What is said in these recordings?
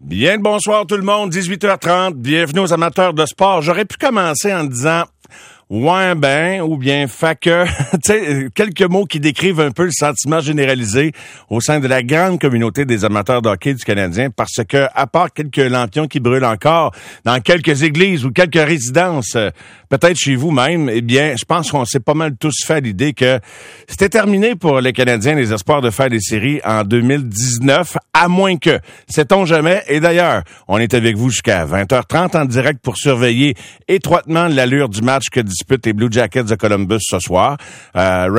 Bien le bonsoir tout le monde, 18h30, bienvenue aux amateurs de sport. J'aurais pu commencer en disant ouais ben ou bien fait que, tu sais, quelques mots qui décrivent un peu le sentiment généralisé au sein de la grande communauté des amateurs de hockey du Canadien, parce que à part quelques lampions qui brûlent encore dans quelques églises ou quelques résidences, peut-être chez vous même, eh bien, je pense qu'on s'est pas mal tous fait à l'idée que c'était terminé pour les Canadiens les espoirs de faire des séries en 2019, à moins que, sait-on jamais. Et d'ailleurs, on est avec vous jusqu'à 20h30 en direct pour surveiller étroitement l'allure du match que disputent les Blue Jackets de Columbus ce soir. On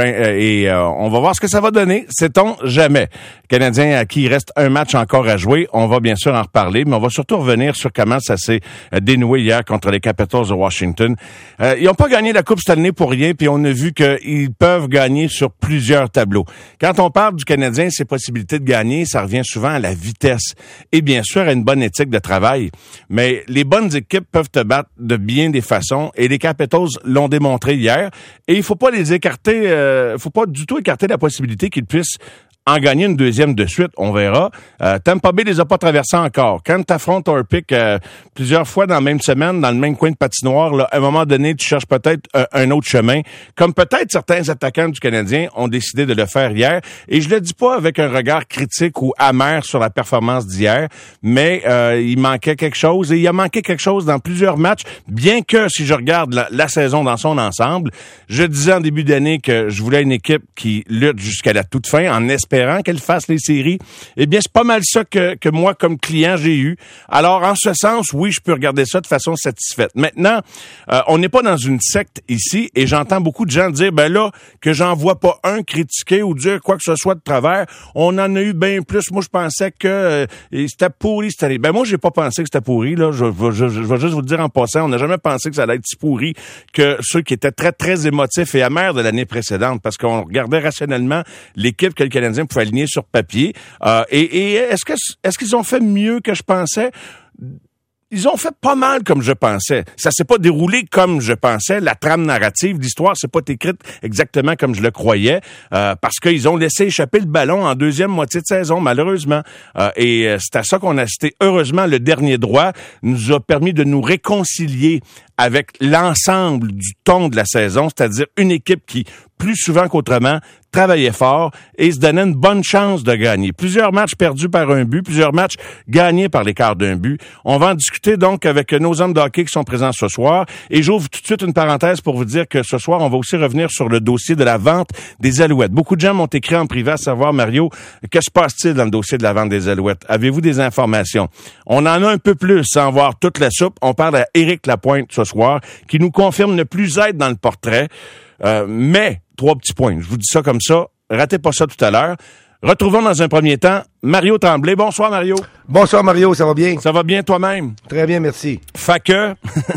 va voir ce que ça va donner, sait-on jamais. Canadiens à qui il reste un match encore à jouer, on va bien sûr en reparler, mais on va surtout revenir sur comment ça s'est dénoué hier contre les Capitals de Washington. Ils n'ont pas gagné la Coupe Stanley pour rien, puis on a vu qu'ils peuvent gagner sur plusieurs tableaux. Quand on parle du Canadien, ses possibilités de gagner, ça revient souvent à la vitesse et bien sûr à une bonne éthique de travail. Mais les bonnes équipes peuvent te battre de bien des façons et les Capitals l'ont démontré hier. Et il faut pas les écarter, faut pas du tout écarter la possibilité qu'ils puissent en gagner une deuxième de suite, on verra. Tampa Bay les a pas traversés encore. Quand tu affrontes Orpik plusieurs fois dans la même semaine, dans le même coin de patinoire, là, à un moment donné, tu cherches peut-être un autre chemin, comme peut-être certains attaquants du Canadien ont décidé de le faire hier. Et je le dis pas avec un regard critique ou amer sur la performance d'hier, mais il manquait quelque chose, et il a manqué quelque chose dans plusieurs matchs, bien que, si je regarde la saison dans son ensemble, je disais en début d'année que je voulais une équipe qui lutte jusqu'à la toute fin, en espérant qu'elle fasse les séries. Eh bien, c'est pas mal ça que moi, comme client, j'ai eu. Alors, en ce sens, oui, je peux regarder ça de façon satisfaite. Maintenant, on n'est pas dans une secte ici, et j'entends beaucoup de gens dire, ben là, que j'en vois pas un critiquer ou dire quoi que ce soit de travers. On en a eu bien plus. Moi, je pensais que c'était pourri cette année. Ben moi, j'ai pas pensé que c'était pourri, là. Je vais juste vous le dire en passant, on n'a jamais pensé que ça allait être si pourri que ceux qui étaient très, très émotifs et amers de l'année précédente, parce qu'on regardait rationnellement l'équipe que le Canadien pouvait aligner sur papier. Et est-ce qu'ils ont fait mieux que je pensais? Ils ont fait pas mal comme je pensais. Ça s'est pas déroulé comme je pensais. La trame narrative, l'histoire s'est pas écrite exactement comme je le croyais, parce qu'ils ont laissé échapper le ballon en deuxième moitié de saison, malheureusement. Et c'est à ça qu'on a assisté. Heureusement, le dernier droit nous a permis de nous réconcilier avec l'ensemble du ton de la saison, c'est-à-dire une équipe qui, plus souvent qu'autrement, travaillait fort et se donnait une bonne chance de gagner. Plusieurs matchs perdus par un but, plusieurs matchs gagnés par l'écart d'un but. On va en discuter donc avec nos hommes de hockey qui sont présents ce soir. Et j'ouvre tout de suite une parenthèse pour vous dire que ce soir, on va aussi revenir sur le dossier de la vente des Alouettes. Beaucoup de gens m'ont écrit en privé à savoir, Mario, que se passe-t-il dans le dossier de la vente des Alouettes? Avez-vous des informations? On en a un peu plus sans voir toute la soupe. On parle à Éric Lapointe ce soir, qui nous confirme ne plus être dans le portrait. Mais, 3 petits points. Je vous dis ça comme ça. Ratez pas ça tout à l'heure. Retrouvons dans un premier temps Mario Tremblay. Bonsoir, Mario. Bonsoir, Mario. Ça va bien? Ça va bien toi-même? Très bien, merci. Fait que,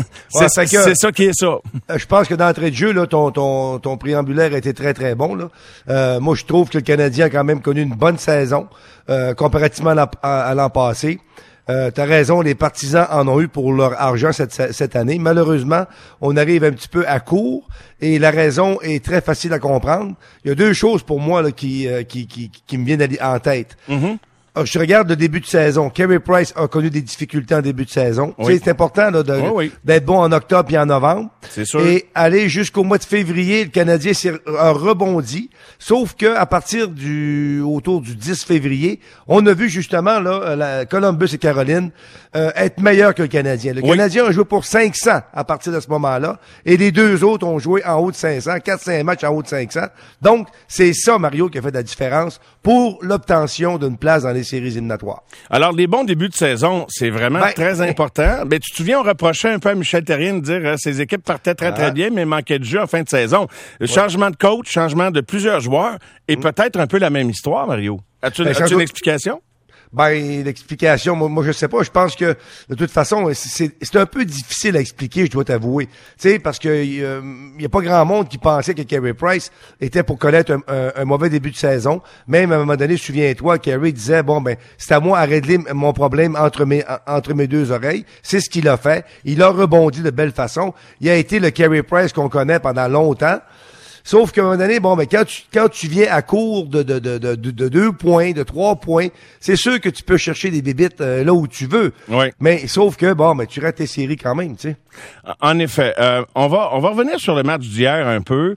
c'est ça qui est ça. Je pense que d'entrée de jeu, là, ton préambulaire a été très, très bon, là. Moi, je trouve que le Canadien a quand même connu une bonne saison, comparativement à l'an passé. T'as raison, les partisans en ont eu pour leur argent cette année. Malheureusement, on arrive un petit peu à court et la raison est très facile à comprendre. Il y a 2 choses pour moi là, qui me viennent en tête. Mm-hmm. Alors, je regarde le début de saison. Carey Price a connu des difficultés en début de saison. Oui. Tu sais, c'est important là, d'être bon en octobre et en novembre. C'est sûr. Et aller jusqu'au mois de février, le Canadien a rebondi. Sauf que à partir autour du 10 février, on a vu justement là Columbus et Caroline être meilleurs que le Canadien. Le Canadien a joué pour 500 à partir de ce moment-là. Et les 2 autres ont joué en haut de 500. 4-5 matchs en haut de 500. Donc, c'est ça, Mario, qui a fait la différence pour l'obtention d'une place dans les séries éliminatoires. Alors, les bons débuts de saison, c'est vraiment très important. Ben, tu te souviens, on reprochait un peu à Michel Therrien de dire ses équipes partaient très bien, mais manquaient de jeu en fin de saison. Changement de coach, changement de plusieurs joueurs, et peut-être un peu la même histoire, Mario. As-tu une explication? Ben, l'explication, moi, je sais pas. Je pense que, de toute façon, c'est un peu difficile à expliquer, je dois t'avouer. Tu sais, parce que y a pas grand monde qui pensait que Carey Price était pour connaître un mauvais début de saison. Même à un moment donné, souviens-toi, Carey disait, bon, ben, c'est à moi à régler mon problème entre mes 2 oreilles. C'est ce qu'il a fait. Il a rebondi de belle façon. Il a été le Carey Price qu'on connaît pendant longtemps. Sauf qu'à un moment donné, bon, ben, quand tu viens à court de 2 points, de 3 points, c'est sûr que tu peux chercher des bébites là où tu veux. Oui. Mais sauf que, bon, ben, tu rates tes séries quand même, tu sais. En effet. On va revenir sur le match d'hier un peu.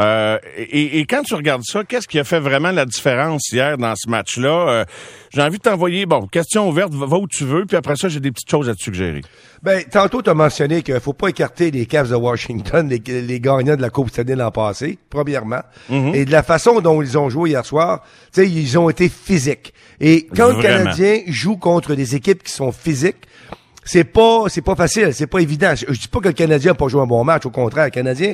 Et quand tu regardes ça, qu'est-ce qui a fait vraiment la différence hier dans ce match-là? J'ai envie de t'envoyer, question ouverte, va où tu veux, puis après ça, j'ai des petites choses à te suggérer. Ben, tantôt, tu as mentionné qu'il faut pas écarter les Cavs de Washington, les gagnants de la Coupe Stanley l'an passé, premièrement. Mm-hmm. Et de la façon dont ils ont joué hier soir, tu sais, ils ont été physiques. Et quand le Canadien joue contre des équipes qui sont physiques, c'est pas facile, c'est pas évident. Je dis pas que le Canadien a pas joué un bon match, au contraire, le Canadien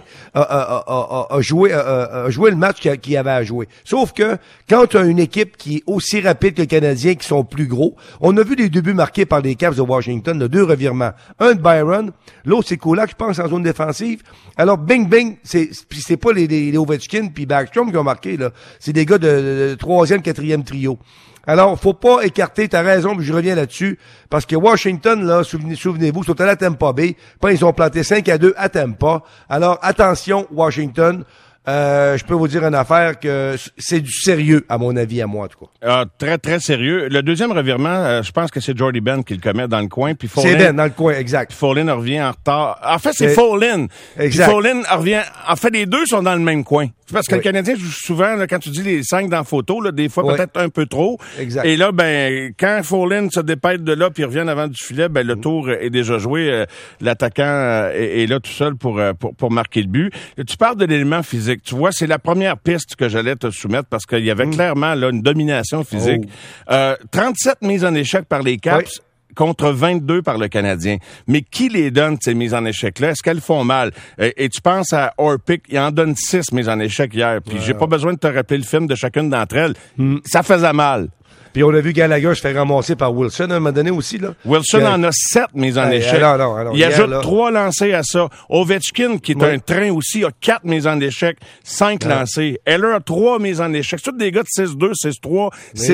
a joué le match qu'il avait à jouer. Sauf que quand tu as une équipe qui est aussi rapide que le Canadien, qui sont plus gros, on a vu les deux buts marqués par les Cavs de Washington, de 2 revirements. Un de Byron, l'autre c'est Kulak, je pense, en zone défensive. Alors bing, c'est pas les Ovechkin puis Backstrom qui ont marqué, là. C'est des gars de 3e, 4e trio. Alors, faut pas écarter, t'as raison, mais je reviens là-dessus, parce que Washington, là, souvenez-vous, sont allés à Tampa Bay, puis ils ont planté 5-2 à Tampa. Alors, attention, Washington, je peux vous dire une affaire que c'est du sérieux, à mon avis, à moi, en tout cas. Très, très sérieux. Le deuxième revirement, je pense que c'est Jordy Ben qui le commet dans le coin, puis Folin... C'est Ben, dans le coin, exact. Puis Folin revient en retard. En fait, c'est Folin. Exact. Puis Folin revient... En fait, les deux sont dans le même coin. C'est parce que le Canadien joue souvent, là, quand tu dis les 5 dans la photo, là, des fois peut-être un peu trop. Exact. Et là, ben, quand Folin se dépêche de là puis revient avant du filet, ben, le tour est déjà joué. L'attaquant est là tout seul pour marquer le but. Et tu parles de l'élément physique. Tu vois, c'est la première piste que j'allais te soumettre parce qu'il y avait clairement là une domination physique. 37 mises en échec par les Caps. Contre 22 par le Canadien. Mais qui les donne, ces mises en échec-là? Est-ce qu'elles font mal? Et tu penses à Orpik, il en donne 6 mises en échec hier. Puis j'ai pas besoin de te rappeler le film de chacune d'entre elles. Ça faisait mal. Puis on a vu Gallagher se faire ramasser par Wilson à un moment donné aussi, là. Wilson en a 7 mises en échec. Alors, il ajoute 3 lancés à ça. Ovechkin, qui est un train aussi, a 4 mises en échec, 5 lancés. Heller a 3 mises en échec. C'est tous des gars de 6-2, 6-3,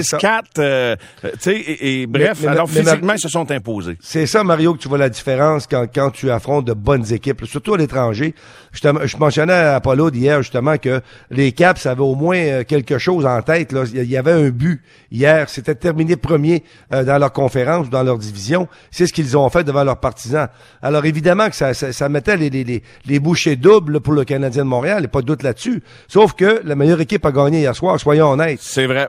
6-4. Tu sais, et bref, physiquement, ils se sont imposés. C'est ça, Mario, que tu vois la différence quand tu affrontes de bonnes équipes, surtout à l'étranger. Je mentionnais à Apollo d'hier, justement, que les Caps avaient au moins quelque chose en tête, là. Il y avait un but hier. C'était terminé premier dans leur conférence ou dans leur division. C'est ce qu'ils ont fait devant leurs partisans. Alors évidemment que ça mettait les bouchées doubles là, pour le Canadien de Montréal, il n'y a pas de doute là-dessus. Sauf que la meilleure équipe a gagné hier soir, soyons honnêtes. C'est vrai.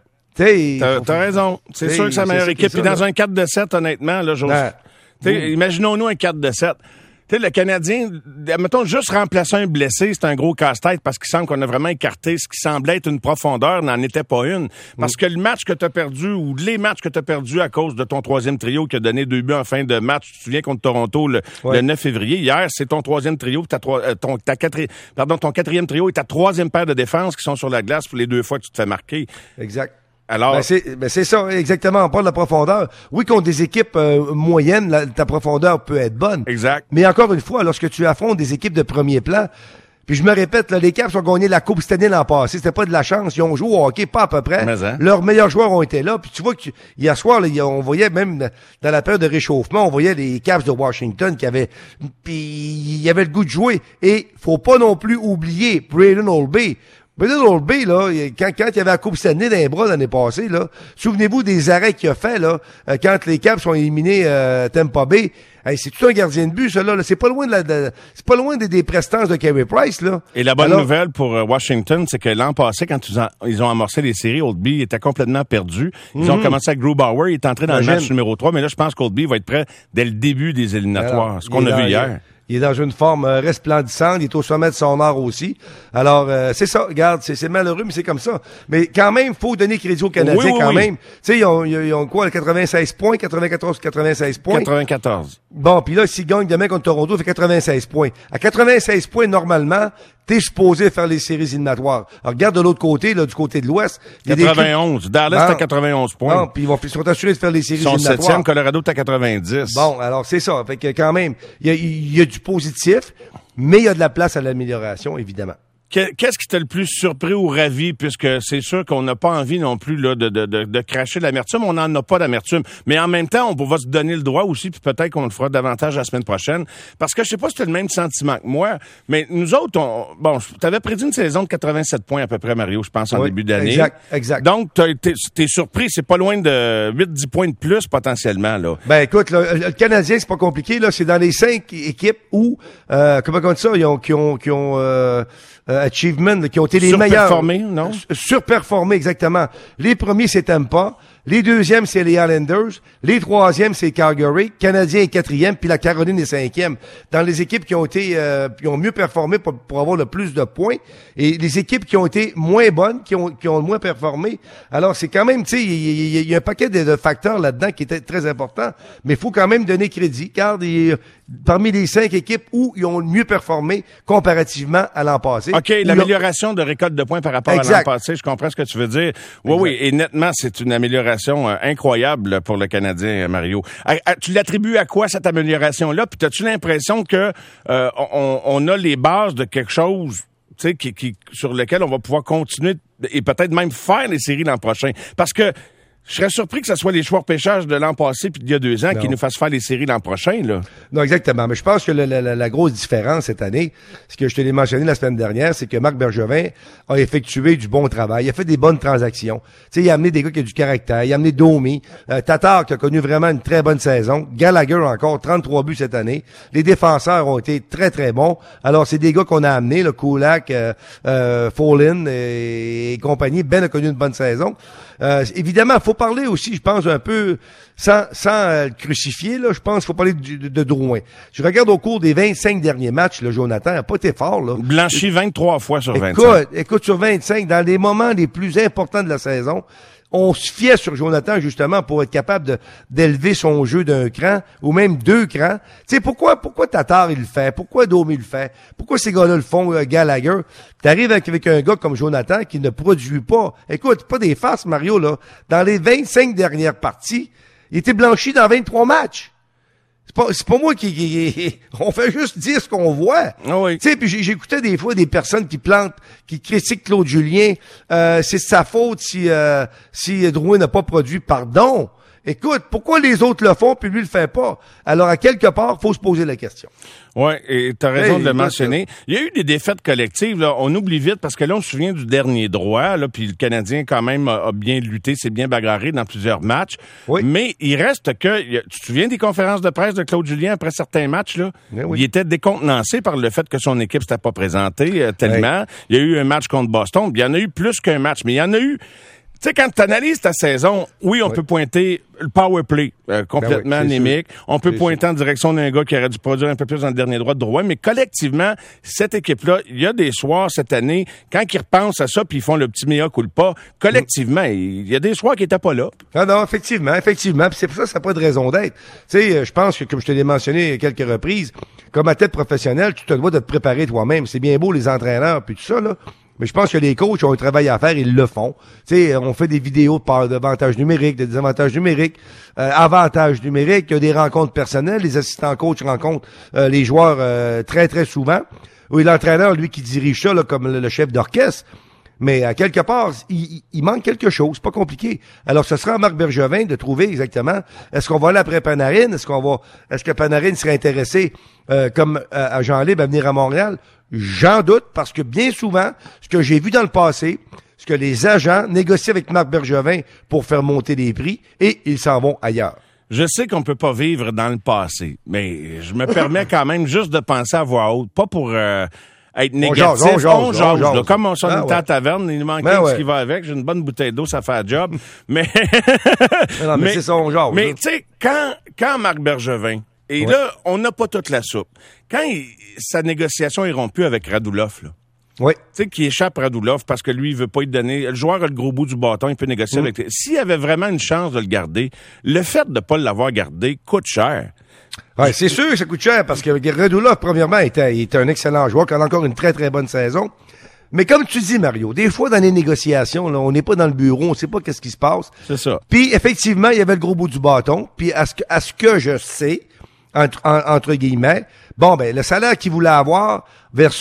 T'as raison. C'est sûr que c'est la meilleure équipe. Puis dans un 4-7, honnêtement, là, imaginons-nous un 4-7. Tu sais, le Canadien, mettons, juste remplacer un blessé, c'est un gros casse-tête parce qu'il semble qu'on a vraiment écarté ce qui semblait être une profondeur, n'en était pas une. Parce que le match que tu as perdu ou les matchs que tu as perdus à cause de ton troisième trio qui a donné 2 buts en fin de match, tu te souviens contre Toronto le 9 février, hier, c'est ton troisième trio, ton quatrième trio et ta troisième paire de défense qui sont sur la glace pour les 2 fois que tu te fais marquer. Exact. Alors, c'est ça, exactement. On parle de la profondeur. Oui, contre des équipes moyennes, ta profondeur peut être bonne. Exact. Mais encore une fois, lorsque tu affrontes des équipes de premier plan, puis je me répète, là, les Caps ont gagné la Coupe Stanley l'an passé. C'était pas de la chance. Ils ont joué au hockey, pas à peu près. Leurs meilleurs joueurs ont été là. Puis tu vois que hier soir, là, on voyait même dans la période de réchauffement, on voyait les Caps de Washington qui avaient, puis il y avait le goût de jouer. Et faut pas non plus oublier Braden Holtby. Braden Holtby, là, quand il y avait la Coupe Stanley dans les bras l'année passée, là, souvenez-vous des arrêts qu'il a fait, là, quand les Caps ont éliminé Tampa Bay. Hey, c'est tout un gardien de but, ça, là. C'est pas loin c'est pas loin des prestances de Carey Price, là. Et la bonne nouvelle pour Washington, c'est que l'an passé, quand ils ont amorcé les séries, Holtby était complètement perdu. Ils ont commencé avec Grubauer, il est entré dans le match numéro 3, mais là, je pense qu'Holtby va être prêt dès le début des éliminatoires, ce qu'on a vu hier. Il est dans une forme resplendissante. Il est au sommet de son art aussi. Alors, c'est ça. Regarde, c'est malheureux, mais c'est comme ça. Mais quand même, faut donner crédit aux Canadiens quand même. Tu sais, ils ont quoi, 96 points, 94, 96 points? 94. Bon, puis là, s'ils gagnent demain contre Toronto, il fait 96 points. À 96 points, normalement, t'es supposé faire les séries éliminatoires. Alors, regarde de l'autre côté, là, du côté de l'Ouest. 91. Dallas, t'as 91 points. Bon, puis ils sont assurés de faire les séries éliminatoires. Ils sont 7e, Colorado, t'as 90. Bon, alors, c'est ça. Fait que quand même, il y a du positif, mais il y a de la place à l'amélioration, évidemment. Qu'est-ce qui t'a le plus surpris ou ravi, puisque c'est sûr qu'on n'a pas envie non plus là de cracher l'amertume, on n'en a pas d'amertume, mais en même temps, on va se donner le droit aussi, puis peut-être qu'on le fera davantage la semaine prochaine, parce que je sais pas si tu as le même sentiment que moi, mais nous autres, t'avais prédit une saison de 87 points à peu près, Mario, je pense, en début d'année. Exact. Donc, t'es surpris, c'est pas loin de 8-10 points de plus potentiellement, là. Ben écoute, là, le Canadien, c'est pas compliqué, là, c'est dans les 5 équipes où, comment on dit ça, qui ont achievement, qui ont été les meilleurs. Surperformés, non? Surperformés, exactement. Les premiers, c'est Tampa. Les deuxièmes, c'est les Islanders. Les troisièmes, c'est Calgary. Canadien est quatrième, puis la Caroline est cinquième. Dans les équipes qui ont été, qui ont mieux performé pour avoir le plus de points, et les équipes qui ont été moins bonnes, qui ont moins performé. Alors, c'est quand même, tu sais, il y a un paquet de facteurs là-dedans qui étaient très importants, mais il faut quand même donner crédit, car parmi les 5 équipes où ils ont le mieux performé comparativement à l'an passé. OK, l'amélioration de récolte de points par rapport à l'an passé, je comprends ce que tu veux dire. Oui, et nettement, c'est une amélioration incroyable pour le Canadien, Mario. Tu l'attribues à quoi, cette amélioration-là? Puis as-tu l'impression que on a les bases de quelque chose, tu sais, sur lequel on va pouvoir continuer et peut-être même faire les séries l'an prochain? Parce que je serais surpris que ce soit les choix repêchage de l'an passé puis d'il y a 2 ans qui nous fassent faire les séries l'an prochain, là. Non, exactement. Mais je pense que la grosse différence cette année, ce que je te l'ai mentionné la semaine dernière, c'est que Marc Bergevin a effectué du bon travail. Il a fait des bonnes transactions. Tu sais, il a amené des gars qui ont du caractère. Il a amené Domi, Tatar qui a connu vraiment une très bonne saison. Gallagher encore, 33 buts cette année. Les défenseurs ont été très, très bons. Alors, c'est des gars qu'on a amenés, le Kulak, Folin et compagnie. Ben a connu une bonne saison. Évidemment, faut parler aussi, je pense, un peu, sans le crucifier, là, je pense qu'il faut parler de Drouin. Je regarde au cours des 25 derniers matchs, là, Jonathan n'a pas été fort, là. Blanchi 23 fois sur 25. Écoute, sur 25, dans les moments les plus importants de la saison, on se fiait sur Jonathan, justement, pour être capable d'élever son jeu d'un cran, ou même 2 crans. Tu sais, pourquoi Tatar, il le fait? Pourquoi Domi le fait? Pourquoi ces gars-là le font, Gallagher? T'arrives avec un gars comme Jonathan qui ne produit pas. Écoute, pas des farces, Mario, là. Dans les 25 dernières parties, il était blanchi dans 23 matchs. C'est pas moi qui on fait juste dire ce qu'on voit. Oh oui. Tu sais, puis j'écoutais des fois des personnes qui critiquent Claude Julien. C'est sa faute si Drouin n'a pas produit. Pardon. Écoute, pourquoi les autres le font puis lui le fait pas? Alors, à quelque part, faut se poser la question. Oui, et t'as raison de le mentionner. Il y a eu des défaites collectives, là. On oublie vite parce que là, on se souvient du dernier droit, là, puis le Canadien, quand même, a bien lutté, s'est bien bagarré dans plusieurs matchs. Oui. Mais il reste que, tu te souviens des conférences de presse de Claude Julien après certains matchs, là? Oui. Il était décontenancé par le fait que son équipe s'était pas présentée tellement. Oui. Il y a eu un match contre Boston, il y en a eu plus qu'un match, mais il y en a eu. Tu sais, quand tu analyses ta saison, oui, on peut pointer le power play complètement anémique. On peut pointer en direction d'un gars qui aurait dû produire un peu plus dans le dernier droit de Drouin. Mais collectivement, cette équipe-là, il y a des soirs cette année, quand ils repensent à ça puis ils font le petit mea culpa, collectivement, il y a des soirs qui n'étaient pas là. Ah non, effectivement. Puis c'est pour ça que ça n'a pas de raison d'être. Tu sais, je pense que, comme je te l'ai mentionné à quelques reprises, comme athlète professionnel, tu te dois de te préparer toi-même. C'est bien beau les entraîneurs puis tout ça, là. Mais je pense que les coachs ont un travail à faire, ils le font. Tu sais, on fait des vidéos d'avantages numériques, de désavantages numériques, avantages numériques, il y a des rencontres personnelles, les assistants coachs rencontrent les joueurs très, très souvent. Oui, l'entraîneur, lui, qui dirige ça là, comme le chef d'orchestre. Mais à quelque part, il manque quelque chose, c'est pas compliqué. Alors, ce sera à Marc Bergevin de trouver exactement, est-ce qu'on va aller après Panarin? Est-ce que Panarin serait intéressé, comme à Jean-Libre, à venir à Montréal? J'en doute, parce que bien souvent, ce que j'ai vu dans le passé, c'est que les agents négocient avec Marc Bergevin pour faire monter les prix et ils s'en vont ailleurs. Je sais qu'on peut pas vivre dans le passé, mais je me permets quand même juste de penser à voix haute, pas pour être négatif. On jase. Comme on sonne à la taverne, il nous manque ce qui va avec. J'ai une bonne bouteille d'eau, ça fait un job. Mais mais c'est ça, on jase. Mais tu sais, quand Marc Bergevin, et là, on n'a pas toute la soupe. Quand sa négociation est rompue avec Radulov, là. Oui. Tu sais, qui échappe Radulov parce que lui, il veut pas lui donner. Le joueur a le gros bout du bâton, il peut négocier avec. S'il avait vraiment une chance de le garder, le fait de pas l'avoir gardé coûte cher. Ouais, c'est sûr que ça coûte cher parce que Radulov, premièrement, il était un excellent joueur qui a encore une très, très bonne saison. Mais comme tu dis, Mario, des fois, dans les négociations, là, on n'est pas dans le bureau, on sait pas qu'est-ce qui se passe. C'est ça. Puis, effectivement, il y avait le gros bout du bâton. Puis, à ce que je sais, entre guillemets, bon, ben, le salaire qu'il voulait avoir versus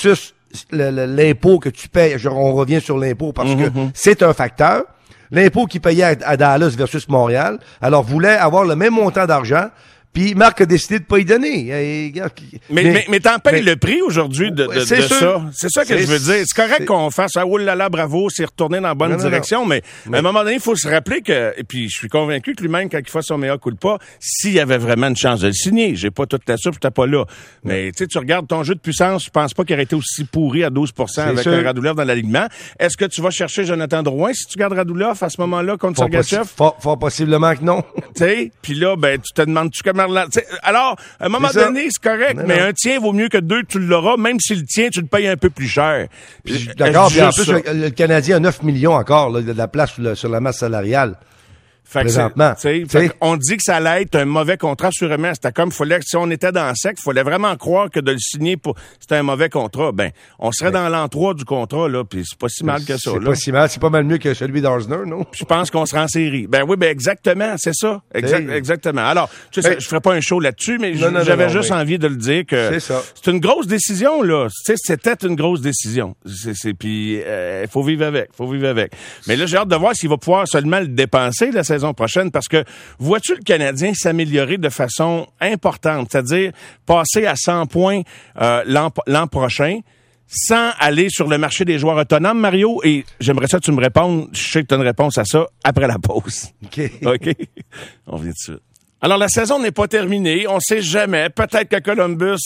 l'impôt que tu payes, on revient sur l'impôt parce que c'est un facteur. L'impôt qu'il payait à Dallas versus Montréal, alors voulait avoir le même montant d'argent. Puis Marc a décidé de pas y donner. Mais t'en payes le prix aujourd'hui de ça. C'est ça que je veux dire. C'est correct qu'on fasse « Ah, oulala, bravo, c'est retourné dans la bonne direction », mais à un moment donné, il faut se rappeler que, et puis je suis convaincu que lui-même, quand il fait son mea culpa, s'il y avait vraiment une chance de le signer, j'ai pas toute la soupe, j'étais pas là. Mais tu regardes ton jeu de puissance, je pense pas qu'il aurait été aussi pourri à 12% avec un Radulov dans l'alignement. Est-ce que tu vas chercher Jonathan Drouin si tu gardes Radulov à ce moment-là contre Sergachev? Fort possiblement que non. Tu sais, puis là, ben, tu te demandes-tu comment... Alors, à un moment donné, c'est correct, mais un tien vaut mieux que deux, tu l'auras, même si le tien, tu le payes un peu plus cher. D'accord, puis en plus, le Canadien a 9 millions encore, là, de la place sur la masse salariale. Présentement. On dit que ça allait être un mauvais contrat, sûrement. C'était comme, si on était dans le sec, fallait vraiment croire que de le signer c'était un mauvais contrat. Ben, on serait dans l'an 3 du contrat, là, puis c'est pas si mal que ça, C'est pas si mal, c'est pas mal mieux que celui d'Arzner, non? Je pense qu'on sera en série. Ben oui, exactement, c'est ça. Exactement. Alors, tu sais, je ferais pas un show là-dessus, mais j'avais juste envie de le dire que c'est une grosse décision, là. Tu sais, c'était une grosse décision. Puis, faut vivre avec. Mais là, j'ai hâte de voir s'il va pouvoir seulement le dépenser, la saison prochaine, parce que vois-tu le Canadien s'améliorer de façon importante, c'est-à-dire passer à 100 points l'an prochain sans aller sur le marché des joueurs autonomes, Mario? Et j'aimerais ça que tu me répondes, je sais que tu as une réponse à ça après la pause. OK. On vient de suite. Alors, la saison n'est pas terminée. On sait jamais. Peut-être que Columbus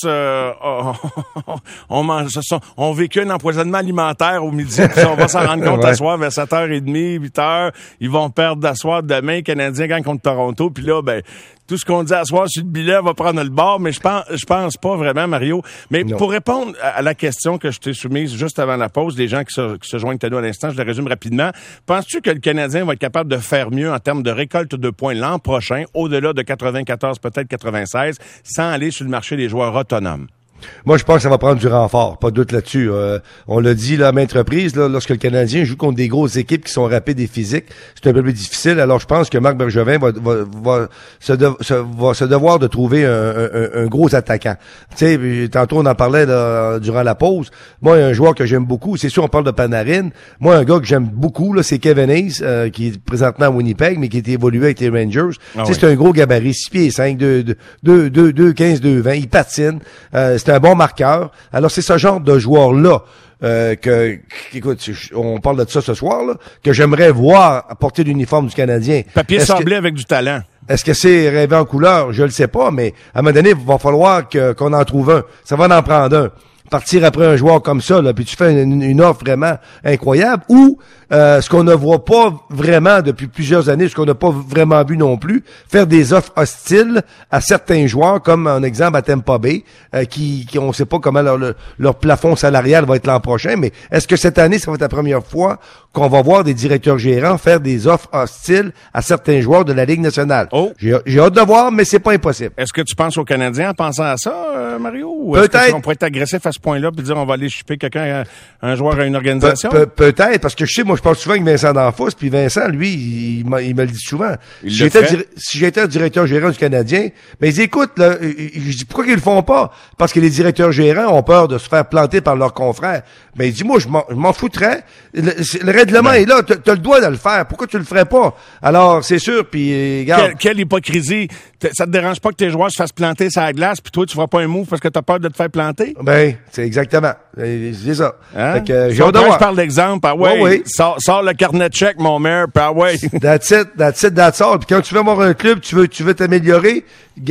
ont vécu un empoisonnement alimentaire au midi. Puis on va s'en rendre compte à soir vers 7h30, 8h. Ils vont perdre à soir demain. Les Canadiens gagnent contre Toronto. Puis là, ben, tout ce qu'on dit à soir sur le bilan va prendre le bord. Mais je pense pas vraiment, Mario. Mais pour répondre à la question que je t'ai soumise juste avant la pause, des gens qui se joignent à nous à l'instant, je la résume rapidement. Penses-tu que le Canadien va être capable de faire mieux en termes de récolte de points l'an prochain, au-delà de 94, peut-être 96, sans aller sur le marché des joueurs autonomes? Moi, je pense que ça va prendre du renfort, pas de doute là-dessus. On l'a dit là, à maintes reprises, là, lorsque le Canadien joue contre des grosses équipes qui sont rapides et physiques, c'est un peu plus difficile. Alors, je pense que Marc Bergevin va se devoir de trouver un gros attaquant. Tu sais, tantôt on en parlait là, durant la pause. Moi, un joueur que j'aime beaucoup, c'est sûr, on parle de Panarin. Moi, un gars que j'aime beaucoup, là, c'est Kevin Hayes, qui est présentement à Winnipeg, mais qui a été évolué avec les Rangers. C'est un gros gabarit, 6 pieds 5, 2, 15, 2, 20. Il patine. C'est un bon marqueur. Alors, c'est ce genre de joueur-là écoute, on parle de ça ce soir, là, que j'aimerais voir porter l'uniforme du Canadien. Papier sablé avec du talent. Est-ce que c'est rêvé en couleur? Je le sais pas, mais à un moment donné, il va falloir qu'on en trouve un. Ça va en prendre un. Partir après un joueur comme ça, là, puis tu fais une offre vraiment incroyable, ou ce qu'on ne voit pas vraiment depuis plusieurs années, ce qu'on n'a pas vraiment vu non plus, faire des offres hostiles à certains joueurs, comme un exemple à Tampa Bay, qui on ne sait pas comment leur plafond salarial va être l'an prochain, mais est-ce que cette année, ça va être la première fois qu'on va voir des directeurs gérants faire des offres hostiles à certains joueurs de la Ligue nationale? J'ai hâte de voir, mais c'est pas impossible. Est-ce que tu penses aux Canadiens en pensant à ça, Mario? Ou peut-être. Est-ce qu'on pourrait être agressif à ce point-là puis dire on va aller chipper quelqu'un, un joueur à une organisation? Peut-être, parce que je sais, moi, je parle souvent avec Vincent D'Anfos, puis Vincent, lui, il me le dit souvent. Si j'étais le directeur gérant du Canadien, ben, il dit, écoute, là, je dis, pourquoi qu'ils le font pas? Parce que les directeurs gérants ont peur de se faire planter par leurs confrères. Ben, il dit, moi, je m'en foutrais. Le règlement est là, t'as le droit de le faire. Pourquoi tu le ferais pas? Alors, c'est sûr, puis regarde. Quelle hypocrisie. Ça te dérange pas que tes joueurs se fassent planter sur la glace, puis toi, tu feras pas un move parce que t'as peur de te faire planter? Ben, c'est exactement. C'est ça. Hein? Fait que, j'ai hâte de voir. Je parle d'exemple. Ah ouais. Sors le carnet de chèque, mon maire, puis ah ouais. That's all. Puis quand tu veux avoir un club, tu veux t'améliorer,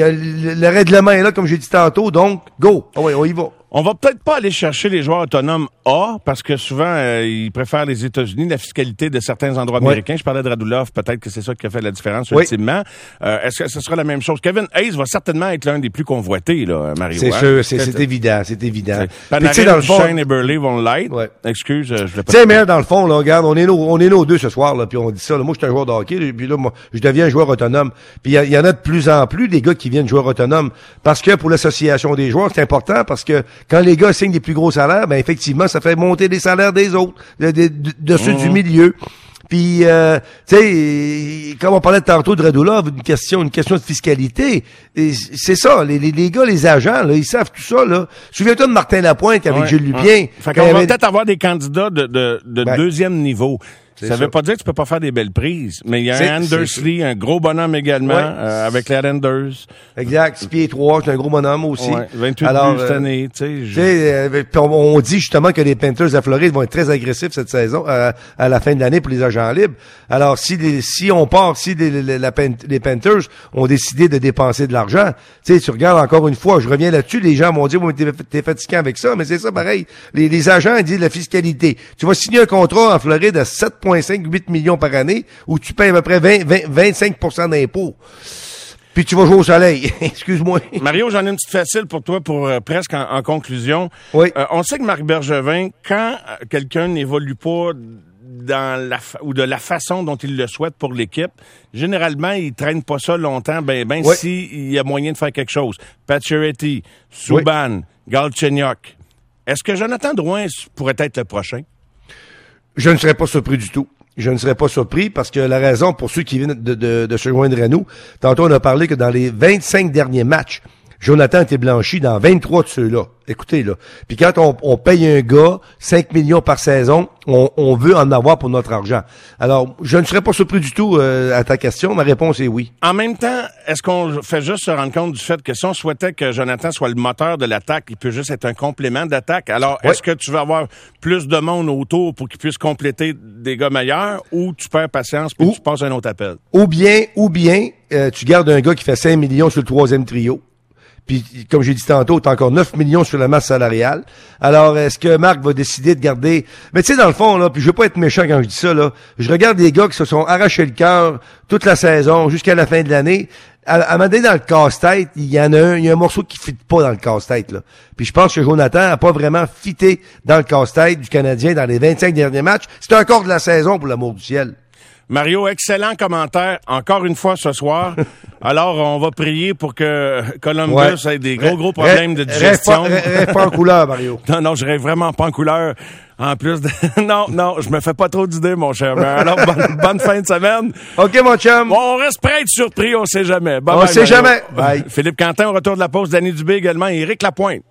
le règlement est là, comme j'ai dit tantôt, donc, go. Ah ouais, on y va. On va peut-être pas aller chercher les joueurs autonomes A, parce que souvent, ils préfèrent les États-Unis, la fiscalité de certains endroits américains. Je parlais de Radulov, peut-être que c'est ça qui a fait la différence ultimement. Est-ce que ce sera la même chose? Kevin Hayes va certainement être l'un des plus convoités, là, Mario. C'est sûr, c'est évident, c'est évident. Panarin, dans le fond, Shane et Burley vont l'être. Ouais. Excuse, je l'ai pas. Tu sais, mais dans le fond, là, regarde, on est nos deux ce soir, là, puis on dit ça, là, moi, je suis un joueur de hockey, puis là, moi, je deviens un joueur autonome. Puis il y en a de plus en plus des gars qui viennent joueurs autonomes. Parce que pour l'association des joueurs, c'est important, parce que quand les gars signent des plus gros salaires, ben effectivement, ça fait monter les salaires des autres, de ceux du milieu. Puis, tu sais, comme on parlait tantôt de Radulov, une question de fiscalité. Et c'est ça, les gars, les agents, là, ils savent tout ça, là. Souviens-toi de Martin Lapointe avec Gilles Lupien. Fait qu'on va peut-être avoir des candidats de deuxième niveau. Ça veut pas dire que tu peux pas faire des belles prises, mais il y a un Andersley, un gros bonhomme également, avec les Renders. Exact, 6 pieds 3, c'est un gros bonhomme aussi. 28 buts cette année, tu sais. On dit justement que les Panthers à Floride vont être très agressifs cette saison, à la fin de l'année pour les agents libres. Alors, si les Panthers ont décidé de dépenser de l'argent, tu sais, tu regardes encore une fois, je reviens là-dessus, les gens m'ont dit, oui, t'es fatigué avec ça, mais c'est ça pareil. Les agents, ils disent la fiscalité. Tu vas signer un contrat en Floride à 7,5-8 millions par année, où tu payes à peu près 25% d'impôts. Puis tu vas jouer au soleil. Excuse-moi. Mario, j'en ai une petite facile pour toi, pour presque en conclusion. Oui. On sait que Marc Bergevin, quand quelqu'un n'évolue pas ou de la façon dont il le souhaite pour l'équipe, généralement, il traîne pas ça longtemps, s'il y a moyen de faire quelque chose. Pacioretty, Subban, Galchenyuk. Est-ce que Jonathan Drouin pourrait être le prochain? Je ne serais pas surpris du tout. Je ne serais pas surpris parce que la raison pour ceux qui viennent de se joindre à nous, tantôt on a parlé que dans les 25 derniers matchs, Jonathan a été blanchi dans 23 de ceux-là. Écoutez, là. Puis quand on paye un gars 5 millions par saison, on veut en avoir pour notre argent. Alors, je ne serais pas surpris du tout à ta question. Ma réponse est oui. En même temps, est-ce qu'on fait juste se rendre compte du fait que si on souhaitait que Jonathan soit le moteur de l'attaque, il peut juste être un complément d'attaque? Alors, est-ce que tu veux avoir plus de monde autour pour qu'il puisse compléter des gars meilleurs ou tu perds patience puis tu passes un autre appel? Ou bien, tu gardes un gars qui fait 5 millions sur le troisième trio. Puis, comme j'ai dit tantôt, t'as encore 9 millions sur la masse salariale. Alors, est-ce que Marc va décider de garder... Mais tu sais, dans le fond, là, puis je veux pas être méchant quand je dis ça, là, je regarde des gars qui se sont arrachés le cœur toute la saison jusqu'à la fin de l'année. À un moment donné, dans le casse-tête, il y a un morceau qui fit pas dans le casse-tête, là. Puis je pense que Jonathan a pas vraiment fité dans le casse-tête du Canadien dans les 25 derniers matchs. C'est encore de la saison, pour l'amour du ciel. Mario, excellent commentaire, encore une fois ce soir. Alors, on va prier pour que Columbus ait des gros problèmes de digestion. Rêve pas en couleur, Mario. Non, je rêve vraiment pas en couleur. En plus de... Non, je me fais pas trop d'idées, mon cher. Alors, bonne fin de semaine. OK, mon chum. Bon, on reste prêt à être surpris, on sait jamais. On sait jamais. Bye. Philippe Quentin, au retour de la pause, Danny Dubé également, et Éric Lapointe.